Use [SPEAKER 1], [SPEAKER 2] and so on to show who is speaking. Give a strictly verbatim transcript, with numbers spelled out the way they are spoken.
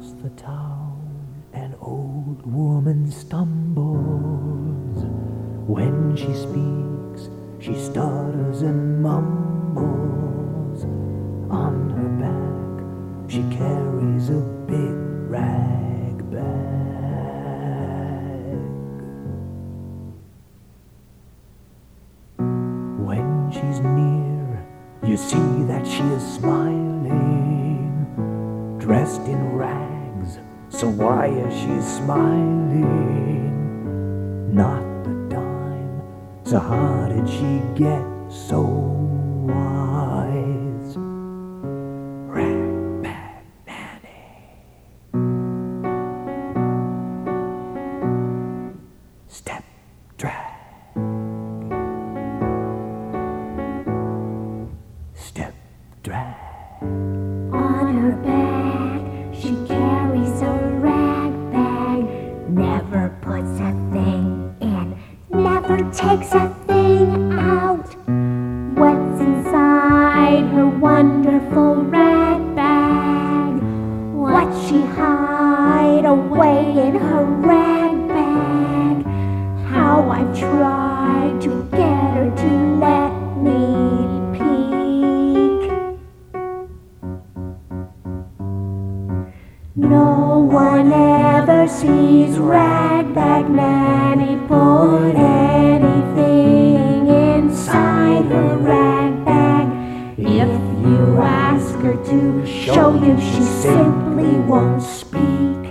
[SPEAKER 1] Across the town, an old woman stumbles. When she speaks, she stutters and mumbles. On her back, she carries a big rag bag. When she's near, you see that she is smiling, dressed in rags, so why is she smiling? Not a dime, so how did she get so wise? Ragbag Nanny. Step drag. Step drag.
[SPEAKER 2] On her back, she carries a rag bag, never puts a thing in, never takes a thing out. What's inside her wonderful rag bag? What she hide away in her rag bag? How I've tried to get her to let me peek. No one ever sees Ragbag Nanny put anything inside her rag bag. If you ask her to show you, she simply won't speak.